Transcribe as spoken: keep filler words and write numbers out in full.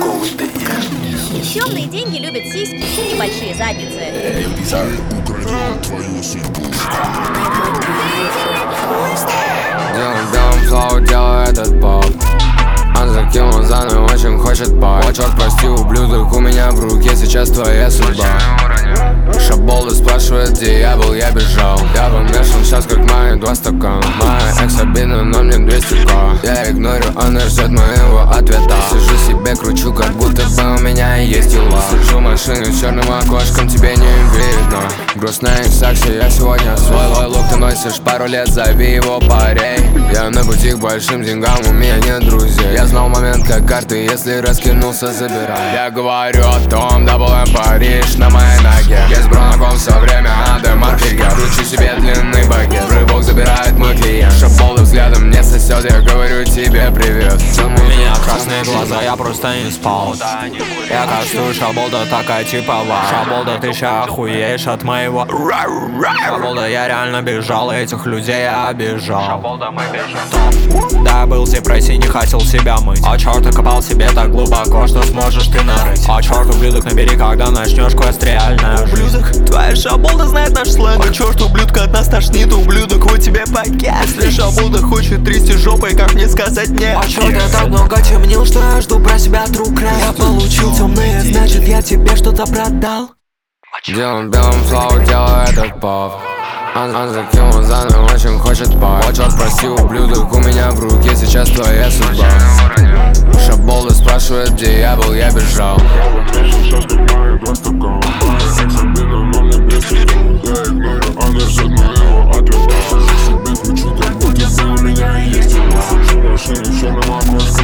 Темные деньги любят сиськи и большие задницы. Украдем твою судьбу. Делаем белым флоу, делаю этот поп. Он закинул за мной, очень хочет пай. О, черт, прости, ублюдок, у меня в руке сейчас твоя судьба. Шаболда спрашивает, где я был, я бежал. Я помешан сейчас, как мои два стакана. Моя экс обидна, но мне двести ка. Я игнорю, она ждет моего ответа. Сижу себе, кручу, как будто бы у меня есть дела. Сижу в машине с черным окошком, тебе не видно. Грустная сакси, я сегодня свой лойлок. Ты носишь пару лет, зови его парей. Я на пути к большим деньгам, у меня нет друзей. Я знал момент, как карты, если раскинулся, забирай. Я говорю о том, да был Париж на моей ноге. Есть бронаком все время, а демарки. Я кручу себе длинный багет. Рыбок забирает мой клиент. Шаболда взглядом не сосет, я говорю тебе привет. У меня красные глаза, я просто не спал. Я кастую, шаболда такая типовая. Шаболда, ты ща охуеешь от моего. Шаболда, я реально бежал, этих людей я обижал. Шаболда, мы бежим. Да, был в депрессии, не хотел себя мыть. А черт, копал себе так глубоко, что сможешь ты нарыть. А черт, ублюдок, набери, когда начнешь квест реальная жизнь. Ублюдок, твоя шаболда знает наш сленг. А черт, ублюдка, от нас тошнит, ублюдок, вот тебе пакет. Если шаболда хочет трясти жопой, как мне сказать нет? А черт, я так много темнил, что я жду про себя true crime. Я получил темные, значит я тебе что-то продал. Делаем белым флоу, делаю этот поп. Он, он закинул за мной, очень хочет пай. О, черт, прости, ублюдок, у меня в руке сейчас твоя судьба. Шаболда спрашивает, где я был, я бежал. Она ждет моего ответа. Сижу себе, кручу, как будто бы у меня есть дела. Сижу в машине с черным окошком.